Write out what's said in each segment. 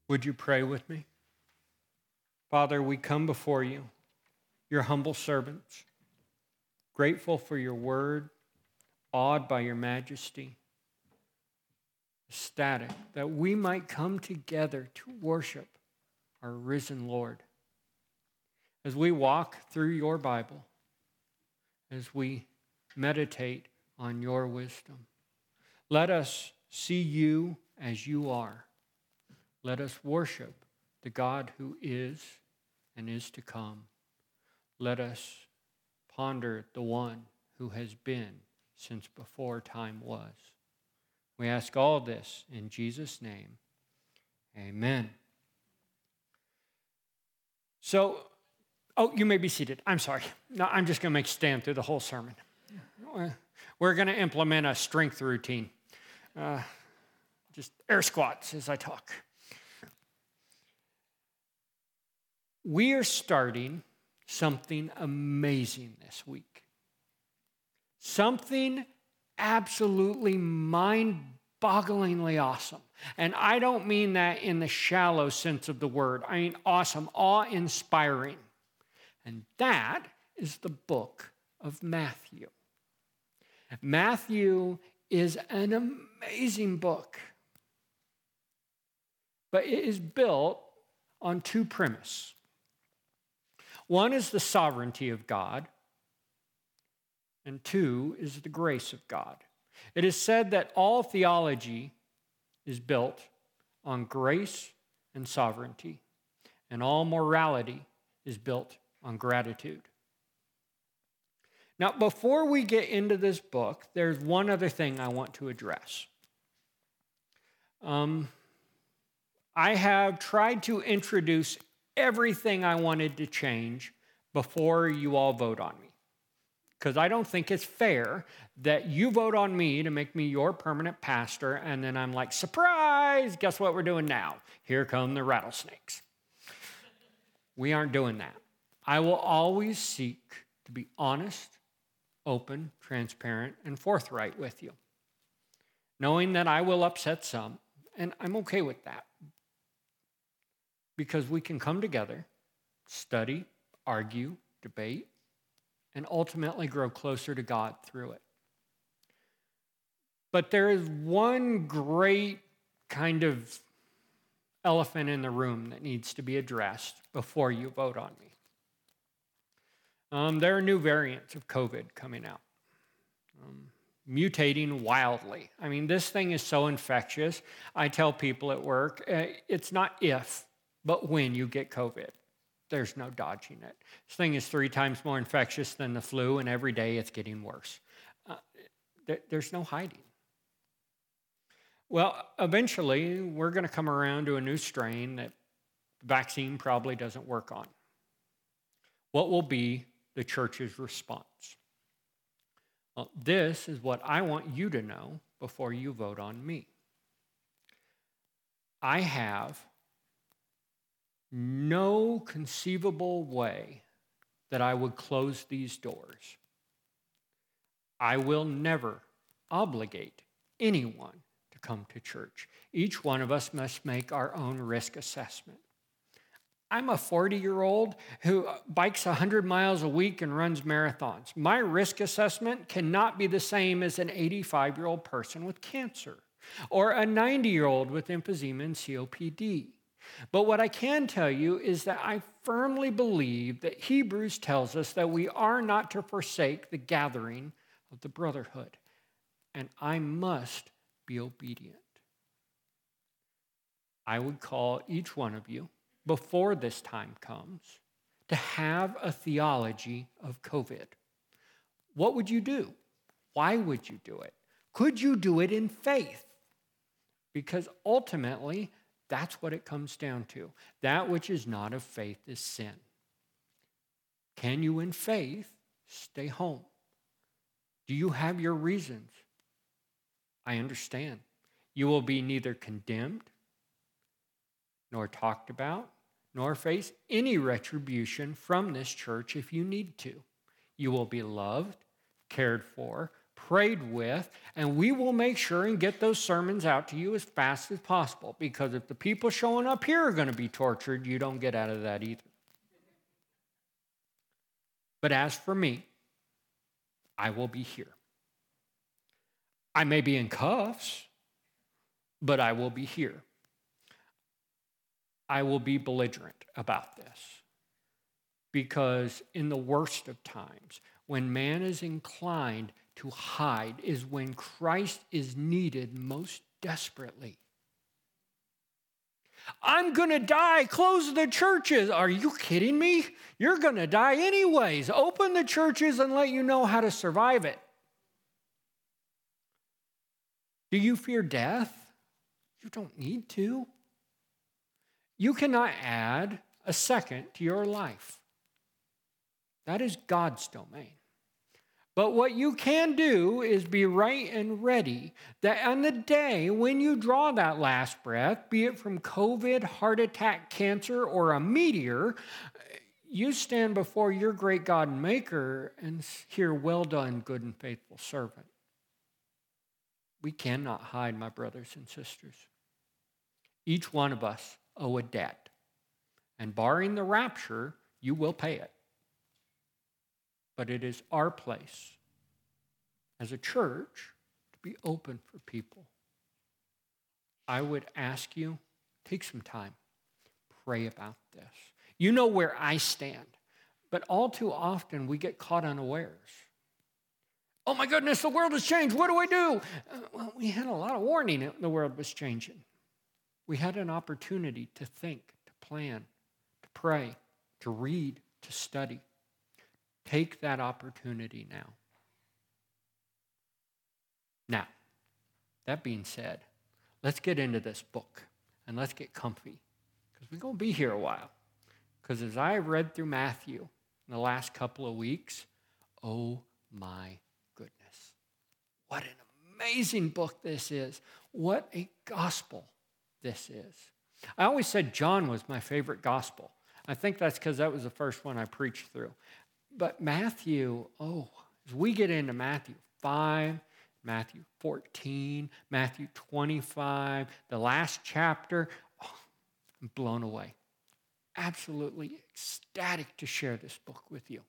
Would you pray with me? Father, we come before you, your humble servants, grateful for your word, awed by your majesty, ecstatic that we might come together to worship our risen Lord. As we walk through your Bible, as we meditate on your wisdom, let us see you as you are. Let us worship the God who is and is to come. Let us ponder the one who has been since before time was. We ask all this in Jesus' name. Amen. So, you may be seated. I'm sorry. No, I'm just going to make stand through the whole sermon. We're going to implement a strength routine. Just air squats as I talk. We are starting something amazing this week. Something absolutely mind-bogglingly awesome. And I don't mean that in the shallow sense of the word. I mean awesome, awe-inspiring. And that is the book of Matthew. Matthew is an amazing book. But it is built on two premises. One is the sovereignty of God, and two is the grace of God. It is said that all theology is built on grace and sovereignty, and all morality is built on gratitude. Now, before we get into this book, there's one other thing I want to address. I have tried to introduce everything I wanted to change before you all vote on me. Because I don't think it's fair that you vote on me to make me your permanent pastor, and then I'm like, surprise, guess what we're doing now? Here come the rattlesnakes. We aren't doing that. I will always seek to be honest, open, transparent, and forthright with you, knowing that I will upset some, and I'm okay with that. Because we can come together, study, argue, debate, and ultimately grow closer to God through it. But there is one great kind of elephant in the room that needs to be addressed before you vote on me. There are new variants of COVID coming out, mutating wildly. I mean, this thing is so infectious. I tell people at work, it's not if, but when you get COVID. There's no dodging it. This thing is 3 times more infectious than the flu, and every day it's getting worse. There's no hiding. Well, eventually, we're going to come around to a new strain that the vaccine probably doesn't work on. What will be the church's response? Well, this is what I want you to know before you vote on me. I have no conceivable way that I would close these doors. I will never obligate anyone to come to church. Each one of us must make our own risk assessment. I'm a 40-year-old who bikes 100 miles a week and runs marathons. My risk assessment cannot be the same as an 85-year-old person with cancer or a 90-year-old with emphysema and COPD. But what I can tell you is that I firmly believe that Hebrews tells us that we are not to forsake the gathering of the brotherhood, and I must be obedient. I would call each one of you, before this time comes, to have a theology of COVID. What would you do? Why would you do it? Could you do it in faith? Because ultimately, that's what it comes down to. That which is not of faith is sin. Can you, in faith, stay home? Do you have your reasons? I understand. You will be neither condemned, nor talked about, nor face any retribution from this church if you need to. You will be loved, cared for, prayed with, and we will make sure and get those sermons out to you as fast as possible, because if the people showing up here are going to be tortured, you don't get out of that either. But as for me, I will be here. I may be in cuffs, but I will be here. I will be belligerent about this, because in the worst of times, when man is inclined to hide, is when Christ is needed most desperately. I'm going to die. Close the churches. Are you kidding me? You're going to die anyways. Open the churches and let you know how to survive it. Do you fear death? You don't need to. You cannot add a second to your life. That is God's domain. But what you can do is be right and ready that on the day when you draw that last breath, be it from COVID, heart attack, cancer, or a meteor, you stand before your great God and Maker and hear, "Well done, good and faithful servant." We cannot hide, my brothers and sisters. Each one of us owe a debt. And barring the rapture, you will pay it. But it is our place as a church to be open for people. I would ask you, take some time, pray about this. You know where I stand, but all too often we get caught unawares. Oh my goodness, the world has changed. What do I do? Well, we had a lot of warning that the world was changing. We had an opportunity to think, to plan, to pray, to read, to study. Take that opportunity now. Now, that being said, let's get into this book and let's get comfy, because we're going to be here a while. Because as I read through Matthew in the last couple of weeks, oh my goodness, what an amazing book this is. What a gospel this is. I always said John was my favorite gospel. I think that's because that was the first one I preached through. But Matthew, as we get into Matthew 5, Matthew 14, Matthew 25, the last chapter, I'm blown away. Absolutely ecstatic to share this book with you.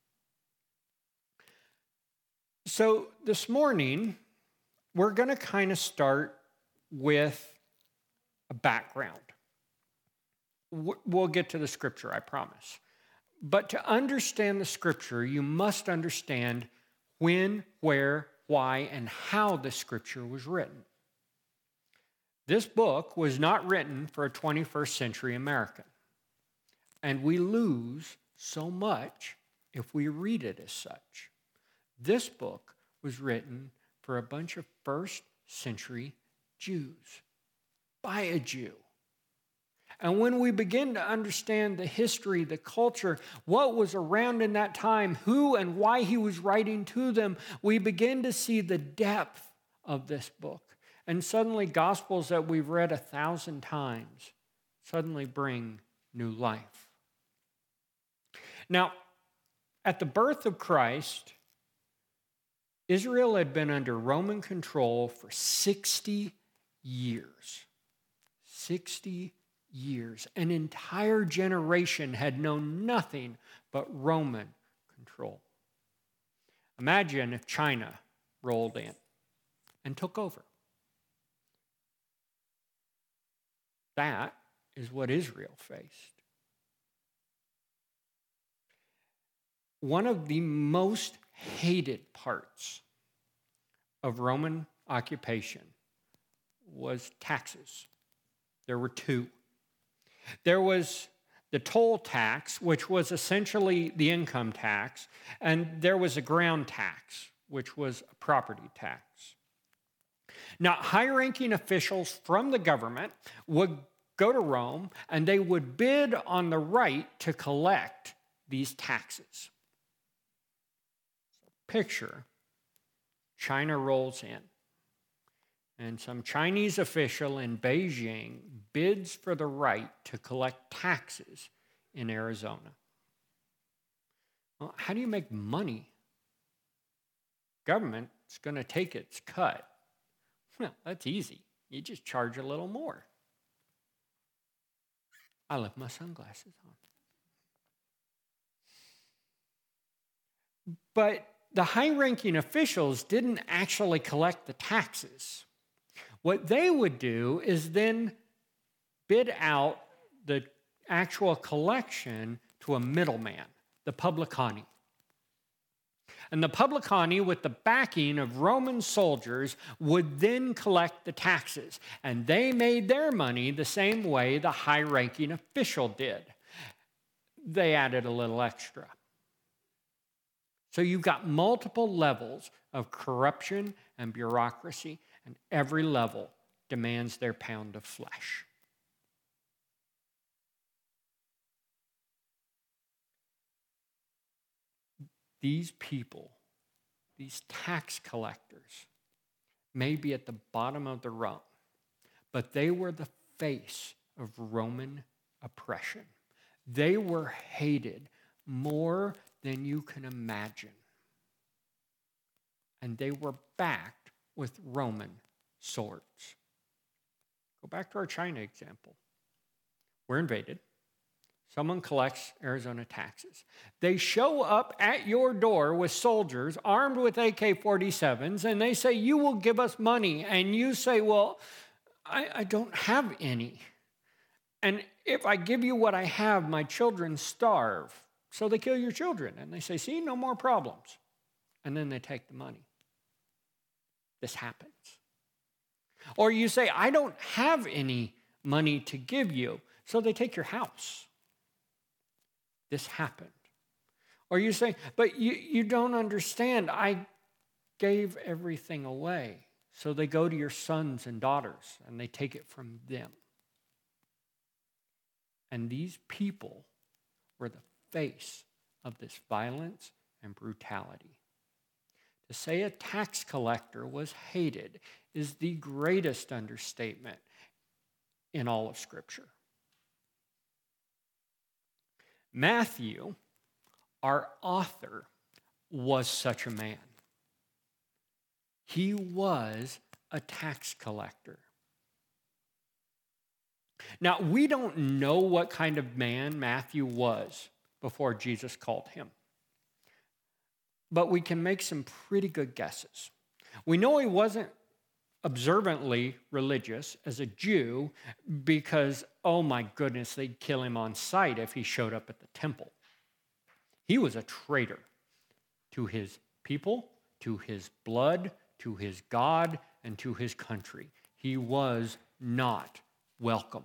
So this morning, we're going to kind of start with a background. We'll get to the scripture, I promise. But to understand the scripture, you must understand when, where, why, and how the scripture was written. This book was not written for a 21st century American. And we lose so much if we read it as such. This book was written for a bunch of first century Jews by a Jew. And when we begin to understand the history, the culture, what was around in that time, who and why he was writing to them, we begin to see the depth of this book. And suddenly, Gospels that we've read 1,000 times suddenly bring new life. Now, at the birth of Christ, Israel had been under Roman control for 60 years. 60 years. An entire generation had known nothing but Roman control. Imagine if China rolled in and took over. That is what Israel faced. One of the most hated parts of Roman occupation was taxes. There were two. There was the toll tax, which was essentially the income tax, and there was a ground tax, which was a property tax. Now, high-ranking officials from the government would go to Rome, and they would bid on the right to collect these taxes. Picture, China rolls in, and some Chinese official in Beijing bids for the right to collect taxes in Arizona. Well, how do you make money? Government government's going to take its cut. Well, that's easy. You just charge a little more. I left my sunglasses on. But the high-ranking officials didn't actually collect the taxes. What they would do is then bid out the actual collection to a middleman, the publicani. And the publicani, with the backing of Roman soldiers, would then collect the taxes. And they made their money the same way the high-ranking official did. They added a little extra. So you've got multiple levels of corruption and bureaucracy, and every level demands their pound of flesh. These people, these tax collectors, may be at the bottom of the rung, but they were the face of Roman oppression. They were hated more than you can imagine. And they were backed with Roman swords. Go back to our China example. We're invaded. Someone collects Arizona taxes. They show up at your door with soldiers armed with AK-47s, and they say, you will give us money. And you say, well, I don't have any. And if I give you what I have, my children starve. So they kill your children. And they say, see, no more problems. And then they take the money. This happens. Or you say, I don't have any money to give you. So they take your house. This happened. Or you say, but you don't understand. I gave everything away. So they go to your sons and daughters and they take it from them. And these people were the face of this violence and brutality. To say a tax collector was hated is the greatest understatement in all of Scripture. Matthew, our author, was such a man. He was a tax collector. Now, we don't know what kind of man Matthew was before Jesus called him, but we can make some pretty good guesses. We know he wasn't observantly religious as a Jew because, oh my goodness, they'd kill him on sight if he showed up at the temple. He was a traitor to his people, to his blood, to his God, and to his country. He was not welcome.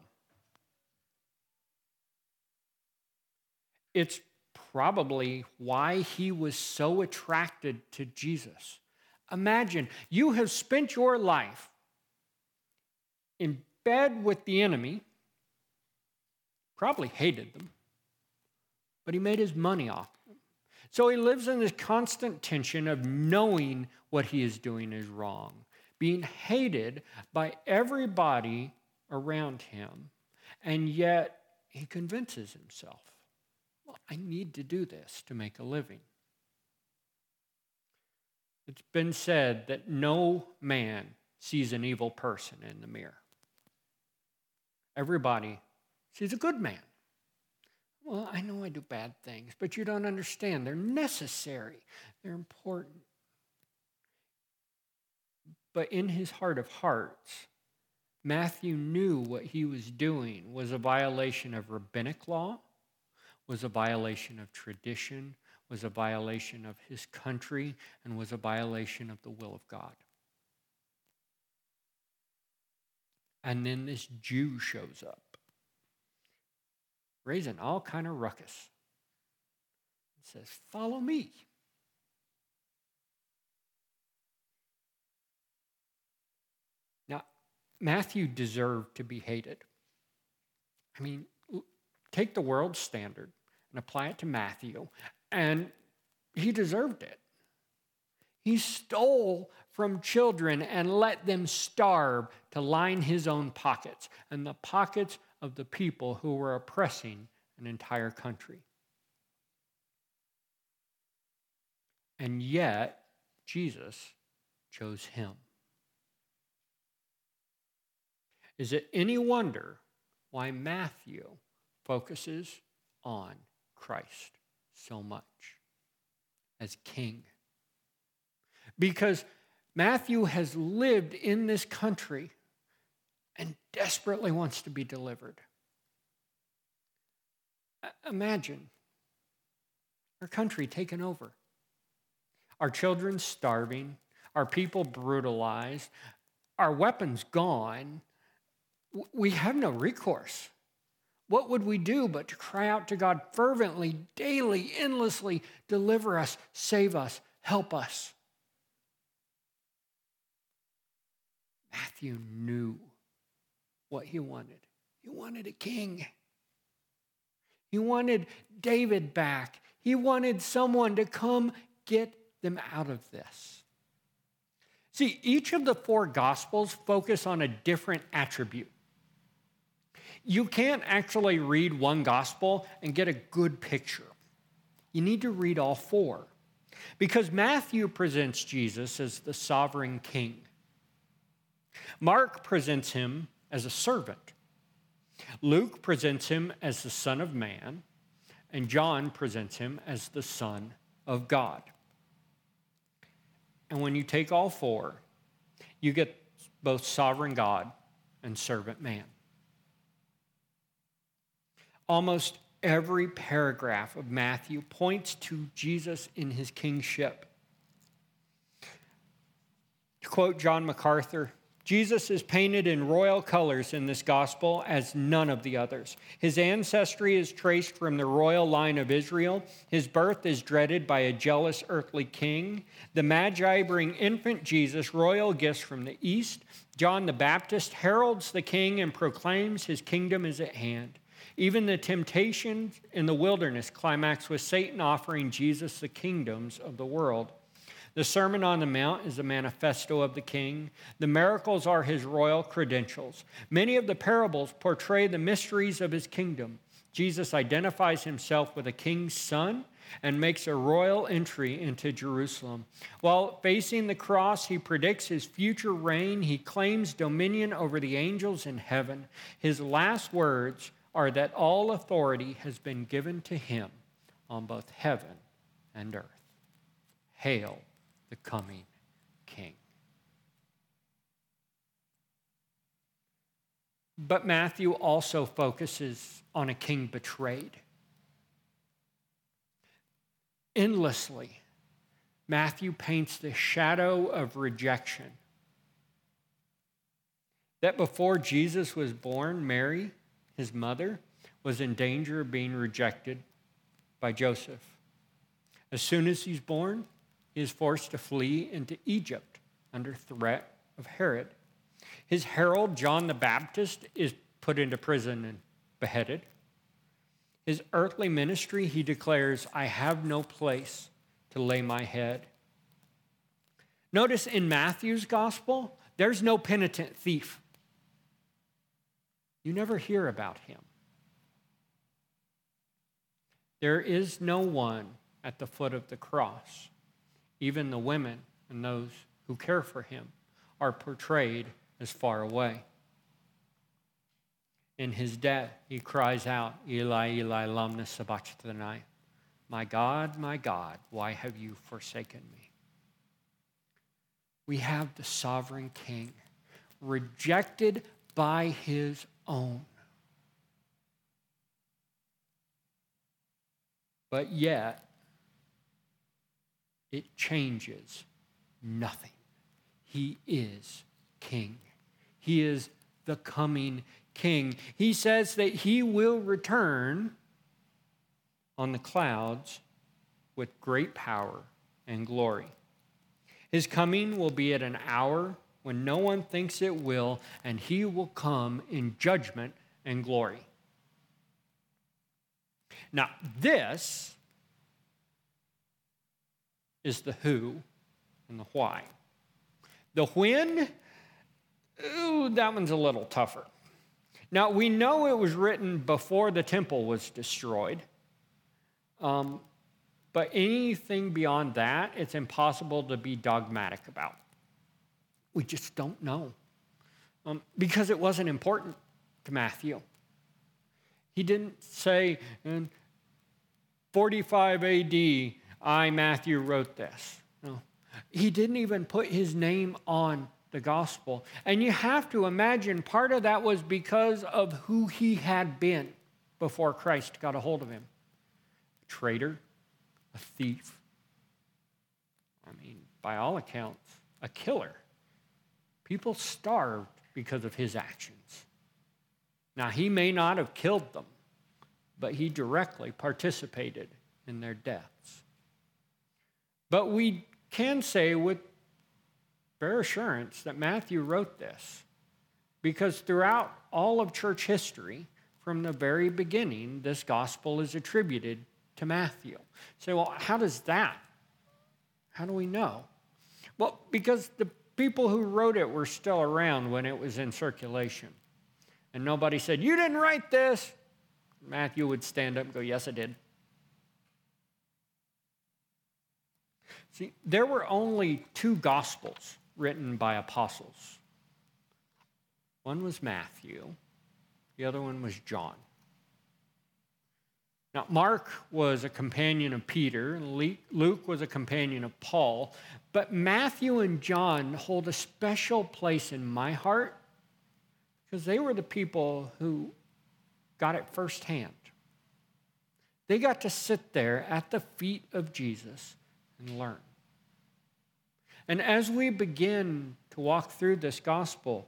It's probably why he was so attracted to Jesus. Imagine, you have spent your life in bed with the enemy, probably hated them, but he made his money off them. So he lives in this constant tension of knowing what he is doing is wrong, being hated by everybody around him, and yet he convinces himself, well, I need to do this to make a living. It's been said that no man sees an evil person in the mirror. Everybody sees a good man. Well, I know I do bad things, but you don't understand. They're necessary. They're important. But in his heart of hearts, Matthew knew what he was doing was a violation of rabbinic law, was a violation of tradition, was a violation of his country, and was a violation of the will of God. And then this Jew shows up, raising all kind of ruckus. He says, follow me. Now, Matthew deserved to be hated. I mean, take the world standard and apply it to Matthew, and he deserved it. He stole from children and let them starve to line his own pockets and the pockets of the people who were oppressing an entire country. And yet, Jesus chose him. Is it any wonder why Matthew focuses on Christ so much as king? Because Matthew has lived in this country and desperately wants to be delivered. Imagine our country taken over, our children starving, our people brutalized, our weapons gone. We have no recourse. What would we do but to cry out to God fervently, daily, endlessly, deliver us, save us, help us? Matthew knew what he wanted. He wanted a king. He wanted David back. He wanted someone to come get them out of this. See, each of the four Gospels focus on a different attribute. You can't actually read one Gospel and get a good picture. You need to read all four, because Matthew presents Jesus as the sovereign king. Mark presents him as a servant. Luke presents him as the Son of Man, and John presents him as the Son of God. And when you take all four, you get both sovereign God and servant man. Almost every paragraph of Matthew points to Jesus in his kingship. To quote John MacArthur, Jesus is painted in royal colors in this gospel as none of the others. His ancestry is traced from the royal line of Israel. His birth is dreaded by a jealous earthly king. The Magi bring infant Jesus royal gifts from the east. John the Baptist heralds the king and proclaims his kingdom is at hand. Even the temptations in the wilderness climax with Satan offering Jesus the kingdoms of the world. The Sermon on the Mount is a manifesto of the king. The miracles are his royal credentials. Many of the parables portray the mysteries of his kingdom. Jesus identifies himself with a king's son and makes a royal entry into Jerusalem. While facing the cross, he predicts his future reign. He claims dominion over the angels in heaven. His last words are that all authority has been given to him on both heaven and earth. Hail the coming king. But Matthew also focuses on a king betrayed. Endlessly, Matthew paints the shadow of rejection. That before Jesus was born, Mary, his mother, was in danger of being rejected by Joseph. As soon as he's born, he is forced to flee into Egypt under threat of Herod. His herald, John the Baptist, is put into prison and beheaded. His earthly ministry, he declares, I have no place to lay my head. Notice in Matthew's gospel, there's no penitent thief. You never hear about him. There is no one at the foot of the cross. Even the women and those who care for him are portrayed as far away. In his death, he cries out, Eli, Eli, lama sabachthani. My God, why have you forsaken me? We have the sovereign king, rejected by his own. But yet, it changes nothing. He is king. He is the coming king. He says that he will return on the clouds with great power and glory. His coming will be at an hour when no one thinks it will, and he will come in judgment and glory. Now, this is the who and the why. The when, that one's a little tougher. Now, we know it was written before the temple was destroyed, but anything beyond that, it's impossible to be dogmatic about. We just don't know. Because it wasn't important to Matthew. He didn't say in 45 AD, I, Matthew, wrote this. No. He didn't even put his name on the gospel. And you have to imagine part of that was because of who he had been before Christ got a hold of him. A traitor, a thief. I mean, by all accounts, a killer. People starved because of his actions. Now, he may not have killed them, but he directly participated in their deaths. But we can say with fair assurance that Matthew wrote this, because throughout all of church history, from the very beginning, this gospel is attributed to Matthew. So, well, how does that? How do we know? Well, because the people who wrote it were still around when it was in circulation. And nobody said, you didn't write this. Matthew would stand up and go, yes, I did. See, there were only 2 gospels written by apostles. One was Matthew. The other one was John. Now, Mark was a companion of Peter, and Luke was a companion of Paul, but Matthew and John hold a special place in my heart because they were the people who got it firsthand. They got to sit there at the feet of Jesus and learn. And as we begin to walk through this gospel,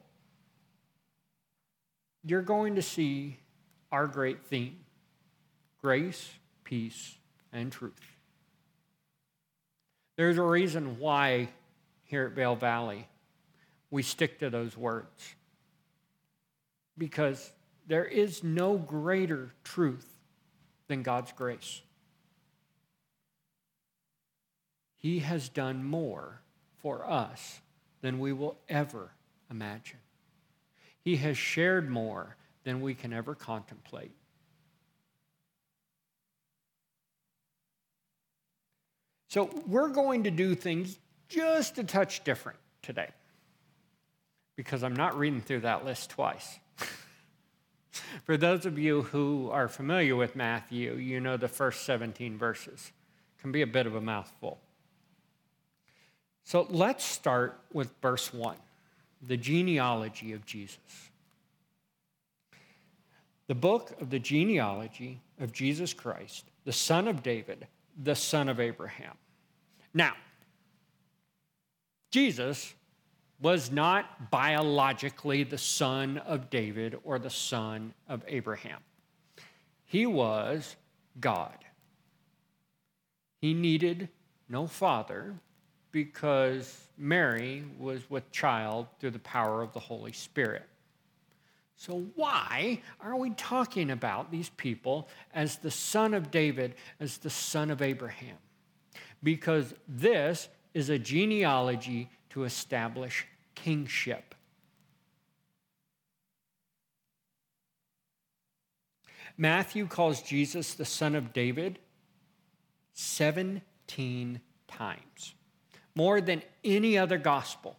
you're going to see our great theme: grace, peace, and truth. There's a reason why here at Vail Valley we stick to those words. Because there is no greater truth than God's grace. He has done more for us than we will ever imagine. He has shared more than we can ever contemplate. So we're going to do things just a touch different today, because I'm not reading through that list twice. For those of you who are familiar with Matthew, you know the first 17 verses. It can be a bit of a mouthful. So let's start with verse 1, the genealogy of Jesus. The book of the genealogy of Jesus Christ, the son of David, the son of Abraham. Now, Jesus was not biologically the son of David or the son of Abraham. He was God. He needed no father because Mary was with child through the power of the Holy Spirit. So why are we talking about these people as the son of David, as the son of Abraham? Because this is a genealogy to establish kingship. Matthew calls Jesus the son of David 17 times, more than any other gospel.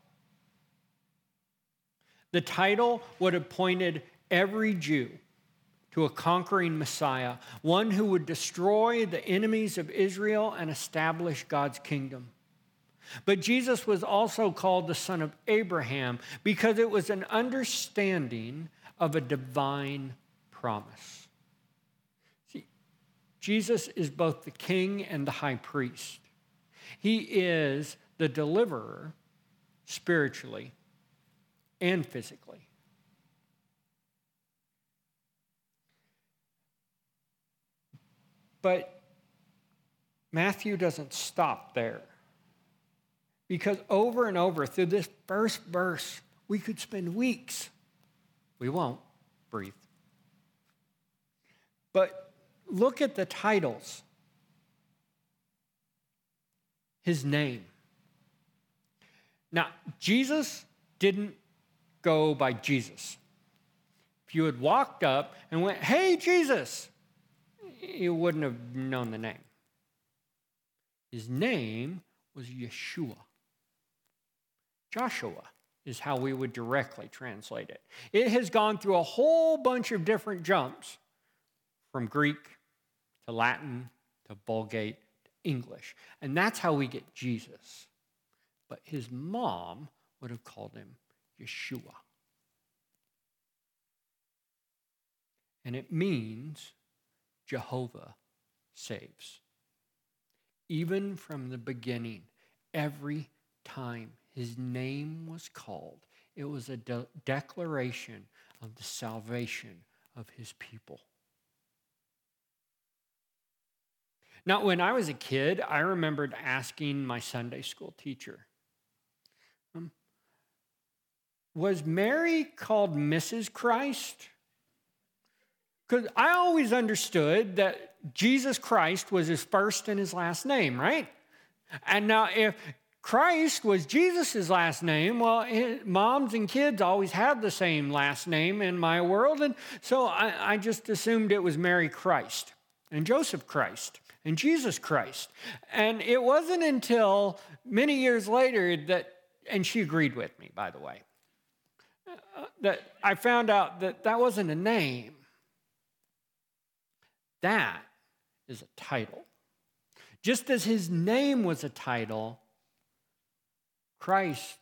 The title would have pointed every Jew to a conquering Messiah, one who would destroy the enemies of Israel and establish God's kingdom. But Jesus was also called the son of Abraham because it was an understanding of a divine promise. See, Jesus is both the king and the high priest. He is the deliverer spiritually and physically. But Matthew doesn't stop there. Because over and over through this first verse, we could spend weeks. We won't. Breathe. But look at the titles. His name. Now, Jesus didn't go by Jesus. If you had walked up and went, "Hey, Jesus," you wouldn't have known the name. His name was Yeshua. Joshua, is how we would directly translate it. It has gone through a whole bunch of different jumps from Greek to Latin to Vulgate to English. And that's how we get Jesus. But his mom would have called him Yeshua. And it means Jehovah saves. Even from the beginning, every time his name was called, it was a declaration of the salvation of his people. Now, when I was a kid, I remembered asking my Sunday school teacher, was Mary called Mrs. Christ? Because I always understood that Jesus Christ was his first and his last name, right? And now if Christ was Jesus' last name, well, moms and kids always have the same last name in my world. And so I just assumed it was Mary Christ and Joseph Christ and Jesus Christ. And it wasn't until many years later that, and she agreed with me, by the way, that I found out that that wasn't a name. That is a title. Just as his name was a title, Christ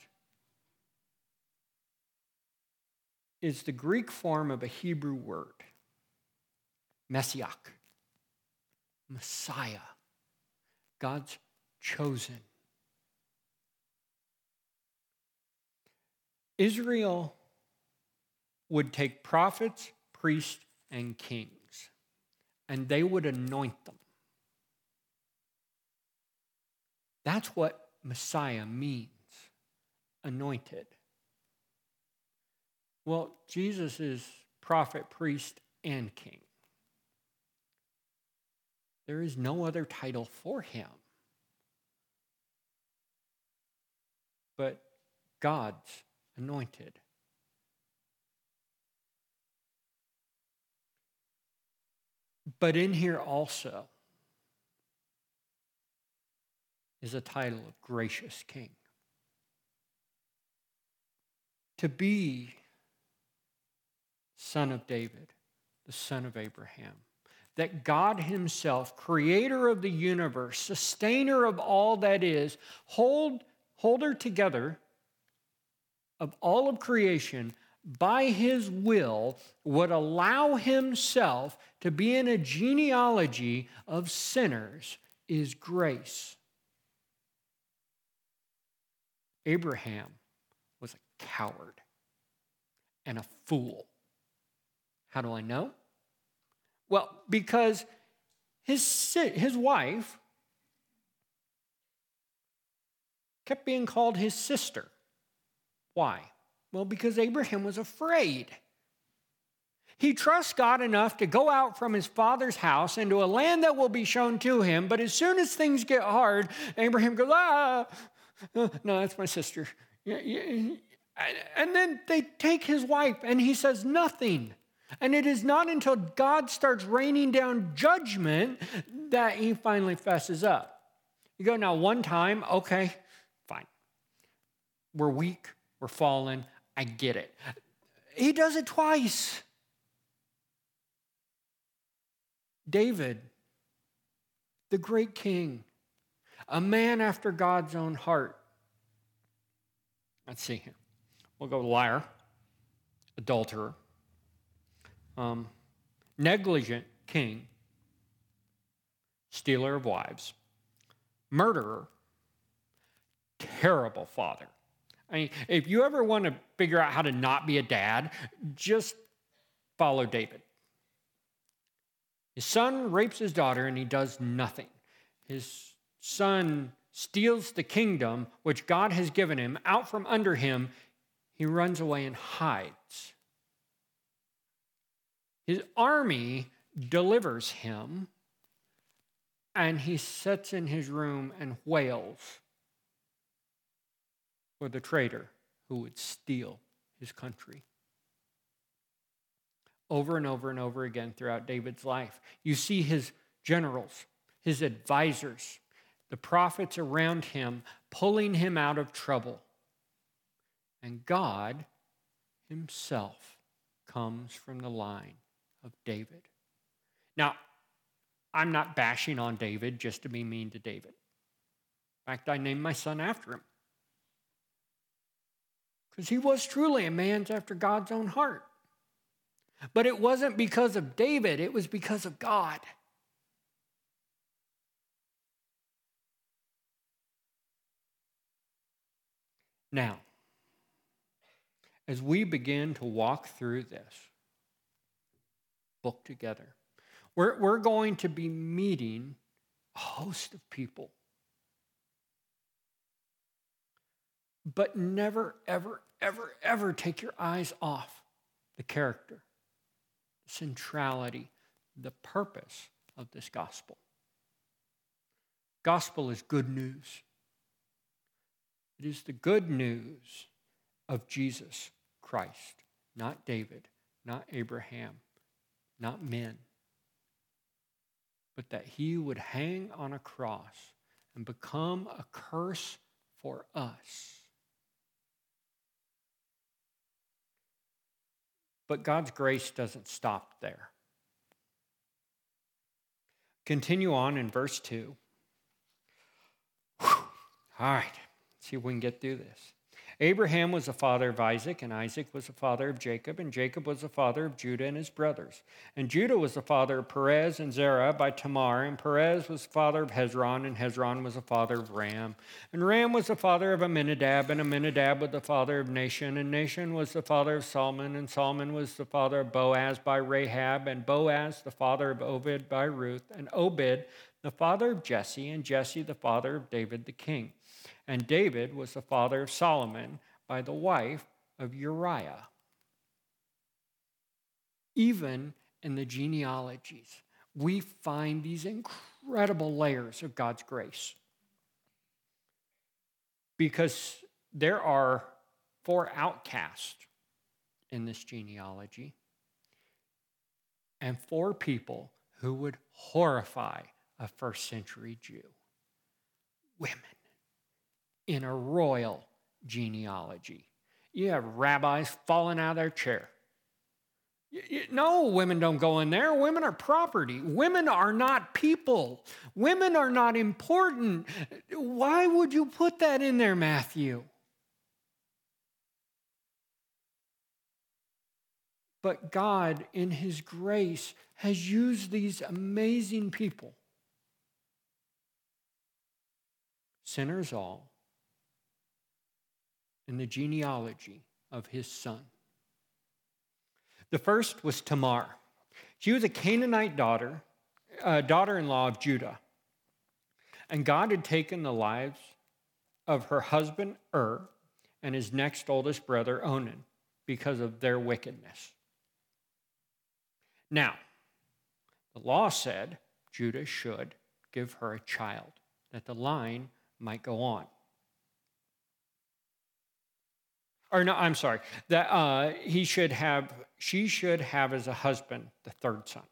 is the Greek form of a Hebrew word, Messiah, Messiah, God's chosen. Israel would take prophets, priests, and kings, and they would anoint them. That's what Messiah means, anointed. Well, Jesus is prophet, priest, and king. There is no other title for him but God's anointed. But in here also is a title of gracious king. To be son of David, the son of Abraham. That God himself, creator of the universe, sustainer of all that is, holder together of all of creation, by his will, would allow himself to be in a genealogy of sinners is grace. Abraham was a coward and a fool. How do I know? Well, because his wife kept being called his sister. Why? Well, because Abraham was afraid. He trusts God enough to go out from his father's house into a land that will be shown to him, but as soon as things get hard, Abraham goes, no, that's my sister. And then they take his wife, and he says nothing. And it is not until God starts raining down judgment that he finally fesses up. You go, now one time, okay, fine. We're weak, we're fallen, I get it. He does it twice. David, the great king, a man after God's own heart. Let's see here. We'll go liar, adulterer, negligent king, stealer of wives, murderer, terrible father. I mean, if you ever want to figure out how to not be a dad, just follow David. His son rapes his daughter and he does nothing. His son steals the kingdom which God has given him out from under him. He runs away and hides. His army delivers him, and he sits in his room and wails for the traitor who would steal his country. Over and over and over again throughout David's life, you see his generals, his advisors, the prophets around him pulling him out of trouble. And God himself comes from the line of David. Now, I'm not bashing on David just to be mean to David. In fact, I named my son after him. Because he was truly a man after God's own heart. But it wasn't because of David, it was because of God. Now, as we begin to walk through this book together, we're going to be meeting a host of people. But never, ever, ever, ever take your eyes off the character, the centrality, the purpose of this gospel. Gospel is good news. It is the good news of Jesus Christ, not David, not Abraham, not men, but that he would hang on a cross and become a curse for us. But God's grace doesn't stop there. Continue on in verse 2. Whew. All right, let's see if we can get through this. Abraham was the father of Isaac, and Isaac was the father of Jacob, and Jacob was the father of Judah and his brothers. And Judah was the father of Perez and Zerah by Tamar, and Perez was the father of Hezron, and Hezron was the father of Ram. And Ram was the father of Amminadab, and Amminadab was the father of Nahshon, and Nahshon was the father of Salmon, and Salmon was the father of Boaz by Rahab, and Boaz the father of Obed by Ruth, and Obed the father of Jesse, and Jesse the father of David the king. And David was the father of Solomon by the wife of Uriah. Even in the genealogies, we find these incredible layers of God's grace. Because there are 4 outcasts in this genealogy and 4 people who would horrify a first century Jew. Women. In a royal genealogy. You have rabbis falling out of their chair. No, women don't go in there. Women are property. Women are not people. Women are not important. Why would you put that in there, Matthew? But God, in his grace, has used these amazing people, sinners all, in the genealogy of his son. The first was Tamar. She was a Canaanite daughter-in-law of Judah. And God had taken the lives of her husband and his next oldest brother Onan because of their wickedness. Now, the law said Judah should give her a child, that the line might go on. Or no, I'm sorry, that she should have as a husband the 3rd son.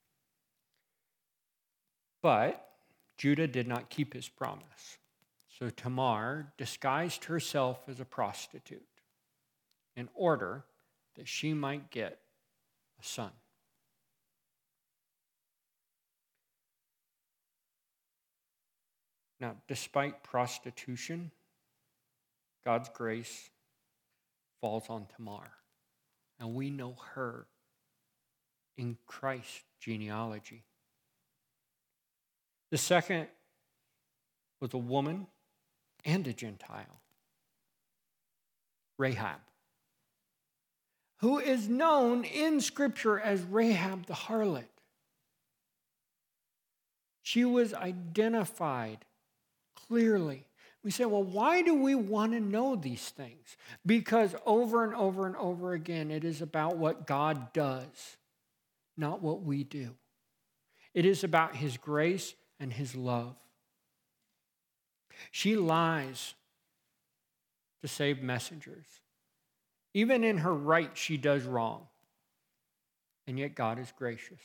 But Judah did not keep his promise. So Tamar disguised herself as a prostitute in order that she might get a son. Now, despite prostitution, God's grace falls on Tamar. And we know her in Christ's genealogy. The second was a woman and a Gentile, Rahab, who is known in Scripture as Rahab the harlot. She was identified clearly. We say, well, why do we want to know these things? Because over and over and over again, it is about what God does, not what we do. It is about his grace and his love. She lies to save messengers. Even in her right, she does wrong. And yet God is gracious.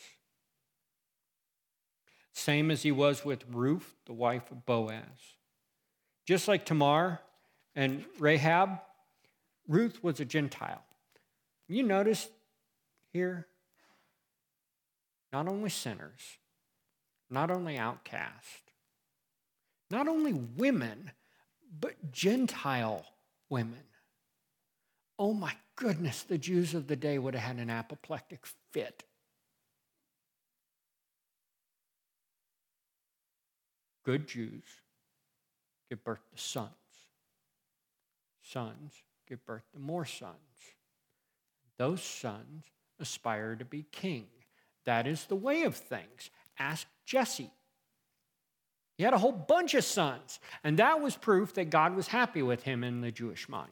Same as he was with Ruth, the wife of Boaz. Just like Tamar and Rahab, Ruth was a Gentile. You notice here, not only sinners, not only outcasts, not only women, but Gentile women. Oh my goodness, the Jews of the day would have had an apoplectic fit. Good Jews give birth to sons. Sons give birth to more sons. Those sons aspire to be king. That is the way of things. Ask Jesse. He had a whole bunch of sons, and that was proof that God was happy with him in the Jewish mind.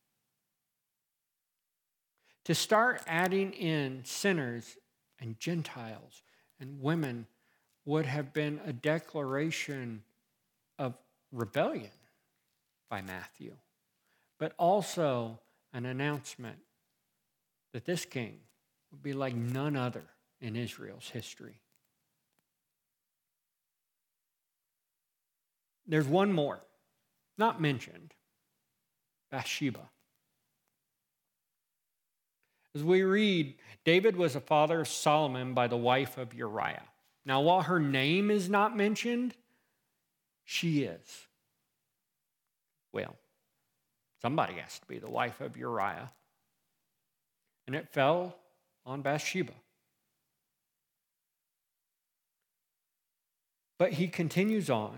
To start adding in sinners and Gentiles and women would have been a declaration of rebellion by Matthew, but also an announcement that this king would be like none other in Israel's history. There's one more, not mentioned, Bathsheba. As we read, David was a father of Solomon by the wife of Uriah. Now, while her name is not mentioned, she is. Well, somebody has to be the wife of Uriah. And it fell on Bathsheba. But he continues on.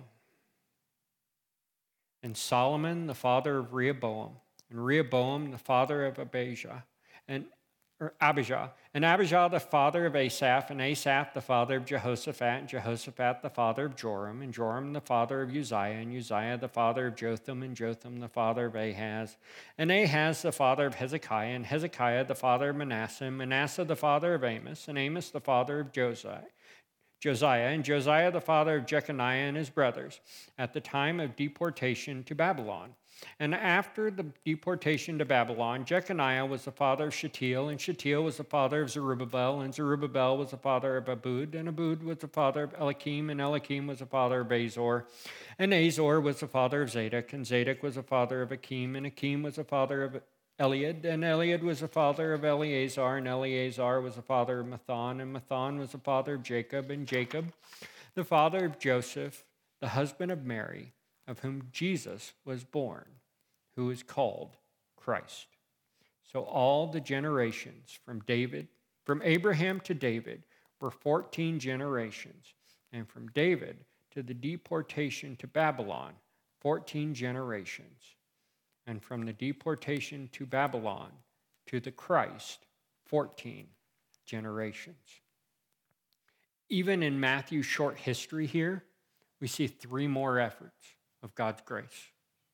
And Solomon, the father of Rehoboam, and Rehoboam, the father of Abijah, and Abijah, the father of Asaph, and Asaph, the father of Jehoshaphat, and Jehoshaphat, the father of Joram, and Joram, the father of Uzziah, and Uzziah, the father of Jotham, and Jotham, the father of Ahaz, and Ahaz, the father of Hezekiah, and Hezekiah, the father of Manasseh, and Manasseh, the father of Amos, and Amos, the father of Josiah, and Josiah, the father of Jeconiah and his brothers, at the time of deportation to Babylon. And after the deportation to Babylon, Jeconiah was the father of Shealtiel, and Shealtiel was the father of Zerubbabel, and Zerubbabel was the father of Abud, and Abud was the father of Eliakim, and Eliakim was the father of Azor, and Azor was the father of Zadok, and Zadok was the father of Akim, and Akim was the father of Eliad, and Eliad was the father of Eleazar, and Eleazar was the father of Matthan, and Matthan was the father of Jacob, and Jacob the father of Joseph, the husband of Mary, of whom Jesus was born, who is called Christ. So all the generations from Abraham to David were 14 generations, and from David to the deportation to Babylon, 14 generations, and from the deportation to Babylon to the Christ, 14 generations. Even in Matthew's short history here, we see 3 more efforts of God's grace.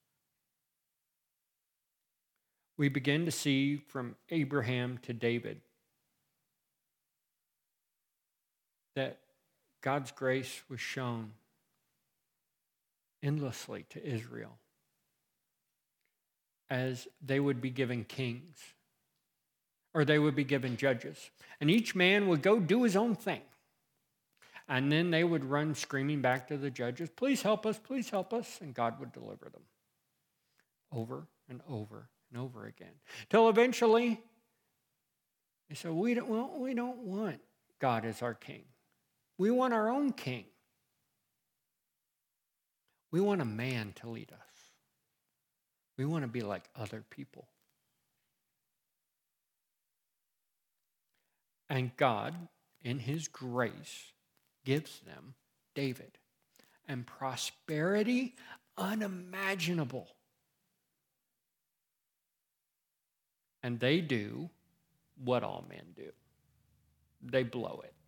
We begin to see from Abraham to David that God's grace was shown endlessly to Israel as they would be given kings or they would be given judges. And each man would go do his own thing. And then they would run screaming back to the judges, please help us, and God would deliver them over and over and over again. Till eventually, they said, we don't want God as our king. We want our own king. We want a man to lead us. We want to be like other people. And God, in his grace, gives them David and prosperity unimaginable. And they do what all men do. They blow it.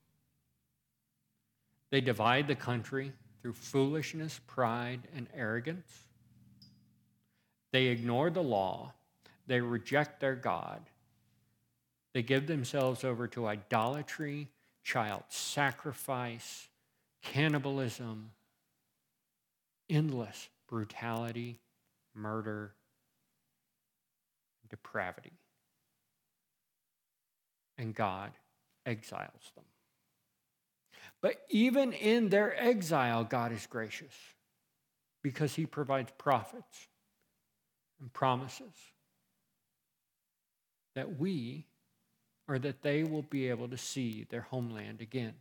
They divide the country through foolishness, pride, and arrogance. They ignore the law. They reject their God. They give themselves over to idolatry, child sacrifice, cannibalism, endless brutality, murder, depravity. And God exiles them. But even in their exile, God is gracious because he provides prophets and promises that they will be able to see their homeland again.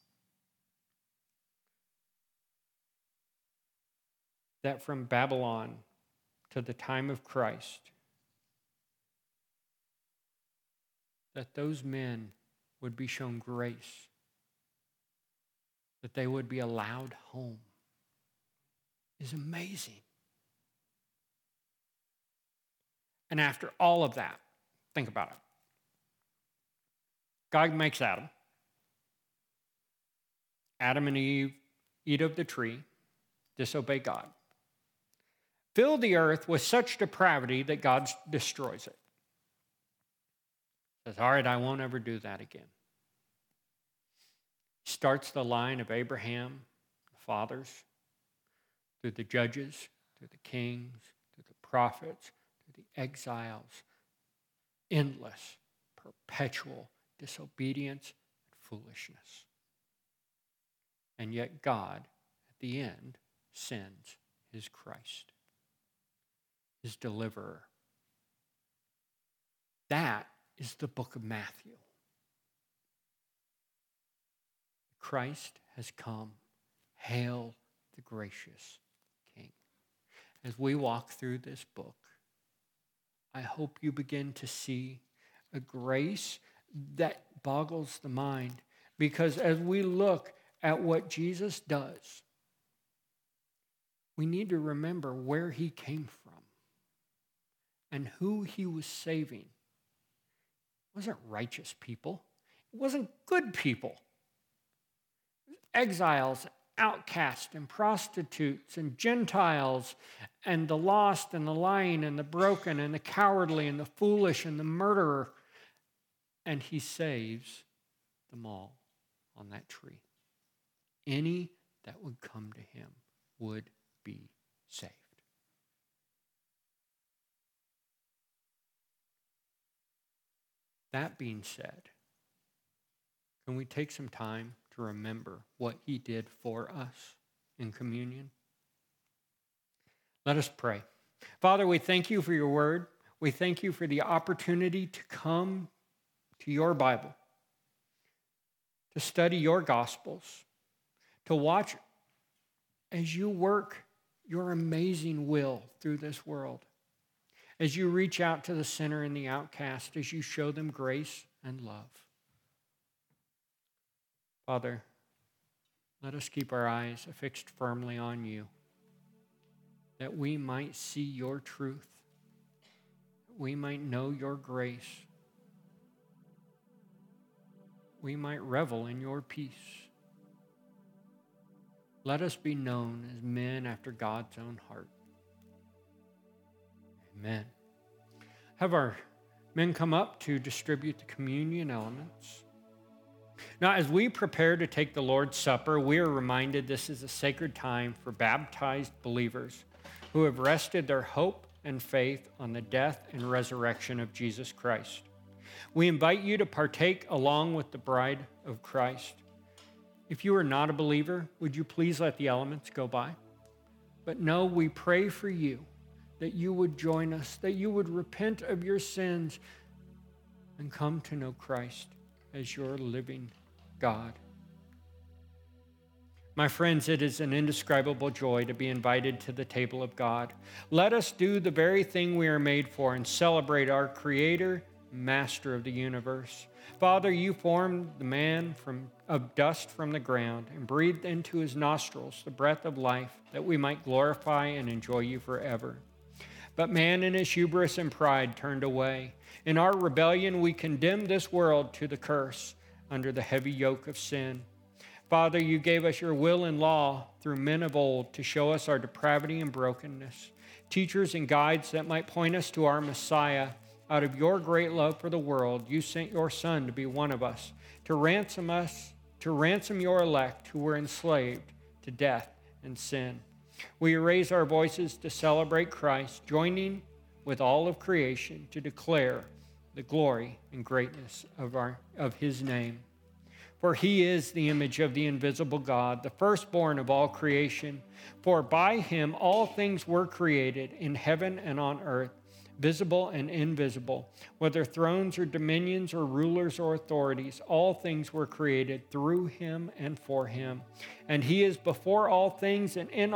That from Babylon to the time of Christ, that those men would be shown grace, that they would be allowed home, is amazing. And after all of that, think about it. God makes Adam. Adam and Eve eat of the tree, disobey God. Fill the earth with such depravity that God destroys it. Says, all right, I won't ever do that again. Starts the line of Abraham, the fathers, through the judges, through the kings, through the prophets, through the exiles. Endless, perpetual disobedience and foolishness. And yet God, at the end, sends his Christ, his deliverer. That is the book of Matthew. Christ has come. Hail the gracious King. As we walk through this book, I hope you begin to see a grace that boggles the mind. Because as we look at what Jesus does, we need to remember where he came from and who he was saving. It wasn't righteous people. It wasn't good people. It was exiles, outcasts, and prostitutes, and Gentiles, and the lost, and the lying, and the broken, and the cowardly, and the foolish, and the murderer. And he saves them all on that tree. Any that would come to him would be saved. That being said, can we take some time to remember what he did for us in communion? Let us pray. Father, we thank you for your word. We thank you for the opportunity to come to your Bible, to study your Gospels, to watch as you work your amazing will through this world, as you reach out to the sinner and the outcast, as you show them grace and love. Father, let us keep our eyes fixed firmly on you, that we might see your truth, that we might know your grace, we might revel in your peace. Let us be known as men after God's own heart. Amen. Have our men come up to distribute the communion elements. Now, as we prepare to take the Lord's Supper, we are reminded this is a sacred time for baptized believers who have rested their hope and faith on the death and resurrection of Jesus Christ. We invite you to partake along with the bride of Christ. If you are not a believer, would you please let the elements go by? But no, we pray for you that you would join us, that you would repent of your sins and come to know Christ as your living God. My friends, it is an indescribable joy to be invited to the table of God. Let us do the very thing we are made for and celebrate our Creator, Master of the universe. Father, you formed the man of dust from the ground and breathed into his nostrils the breath of life, that we might glorify and enjoy you forever. But man in his hubris and pride turned away. In our rebellion, we condemned this world to the curse under the heavy yoke of sin. Father, you gave us your will and law through men of old to show us our depravity and brokenness, teachers and guides that might point us to our Messiah. Out of your great love for the world, you sent your Son to be one of us, to ransom your elect who were enslaved to death and sin. We raise our voices to celebrate Christ, joining with all of creation to declare the glory and greatness of his name. For he is the image of the invisible God, the firstborn of all creation. For by him all things were created in heaven and on earth, visible and invisible, whether thrones or dominions or rulers or authorities. All things were created through him and for him. And he is before all things, and in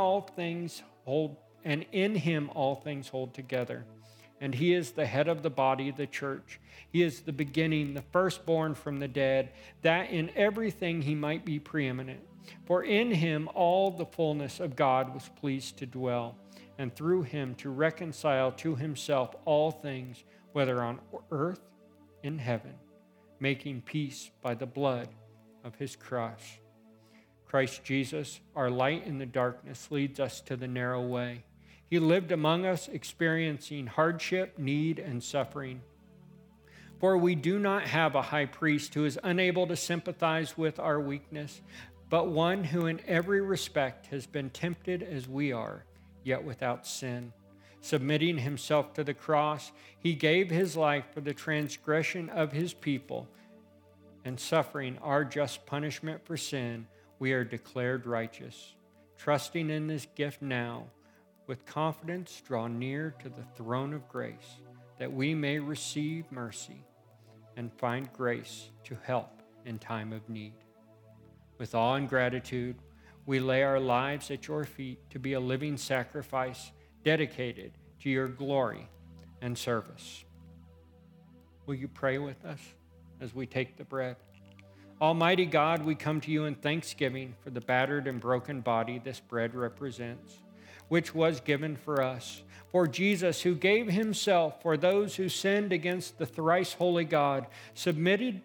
him all things hold together. And he is the head of the body, the church. He is the beginning, the firstborn from the dead, that in everything he might be preeminent. For in him all the fullness of God was pleased to dwell, and through him to reconcile to himself all things, whether on earth, in heaven, making peace by the blood of his cross. Christ Jesus, our light in the darkness, leads us to the narrow way. He lived among us, experiencing hardship, need, and suffering. For we do not have a high priest who is unable to sympathize with our weakness, but one who in every respect has been tempted as we are, yet without sin. Submitting himself to the cross, he gave his life for the transgression of his people, and suffering our just punishment for sin, we are declared righteous. Trusting in this gift now, with confidence draw near to the throne of grace, that we may receive mercy and find grace to help in time of need. With awe and gratitude, we lay our lives at your feet to be a living sacrifice dedicated to your glory and service. Will you pray with us as we take the bread? Almighty God, we come to you in thanksgiving for the battered and broken body this bread represents, which was given for us. For Jesus, who gave himself for those who sinned against the thrice holy God, submitting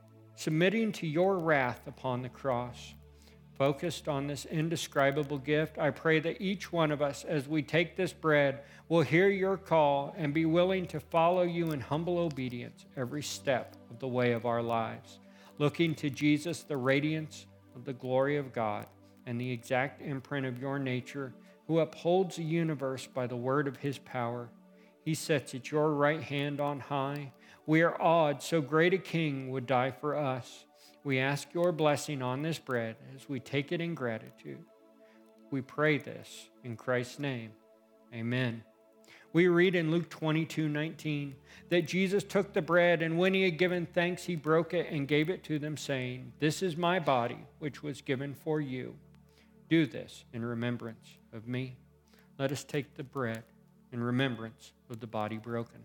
to your wrath upon the cross. Focused on this indescribable gift, I pray that each one of us, as we take this bread, will hear your call and be willing to follow you in humble obedience every step of the way of our lives, looking to Jesus, the radiance of the glory of God and the exact imprint of your nature, who upholds the universe by the word of his power. He sits at your right hand on high. We are awed so great a king would die for us. We ask your blessing on this bread as we take it in gratitude. We pray this in Christ's name. Amen. We read in Luke 22:19 that Jesus took the bread, and when he had given thanks, he broke it and gave it to them, saying, "This is my body, which was given for you. Do this in remembrance of me." Let us take the bread in remembrance of the body broken.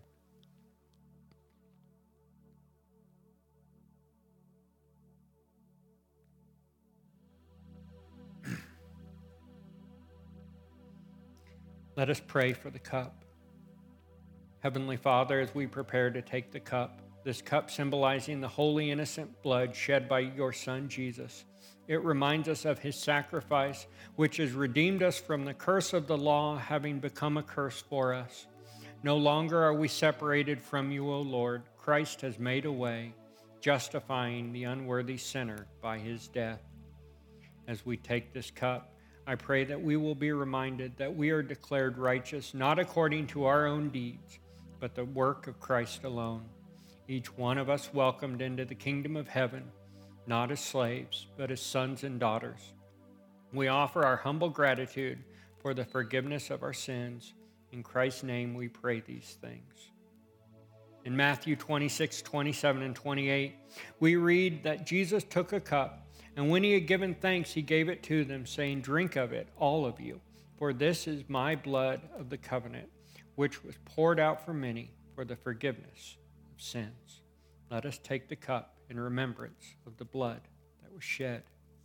Let us pray for the cup. Heavenly Father, as we prepare to take the cup, this cup symbolizing the holy, innocent blood shed by your Son, Jesus, it reminds us of his sacrifice, which has redeemed us from the curse of the law, having become a curse for us. No longer are we separated from you, O Lord. Christ has made a way, justifying the unworthy sinner by his death. As we take this cup, I pray that we will be reminded that we are declared righteous, not according to our own deeds, but the work of Christ alone. Each one of us welcomed into the kingdom of heaven, not as slaves, but as sons and daughters. We offer our humble gratitude for the forgiveness of our sins. In Christ's name we pray these things. In Matthew 26:27 and 28, we read that Jesus took a cup, and when he had given thanks, he gave it to them, saying, "Drink of it, all of you, for this is my blood of the covenant, which was poured out for many for the forgiveness of sins." Let us take the cup in remembrance of the blood that was shed.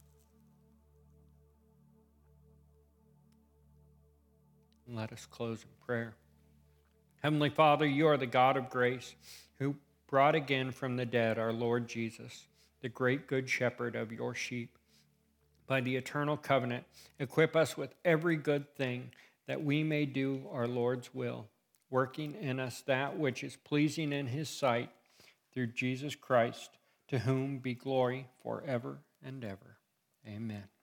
And let us close in prayer. Heavenly Father, you are the God of grace, who brought again from the dead our Lord Jesus, the great good shepherd of your sheep. By the eternal covenant, equip us with every good thing, that we may do our Lord's will, working in us that which is pleasing in his sight, through Jesus Christ, to whom be glory forever and ever. Amen.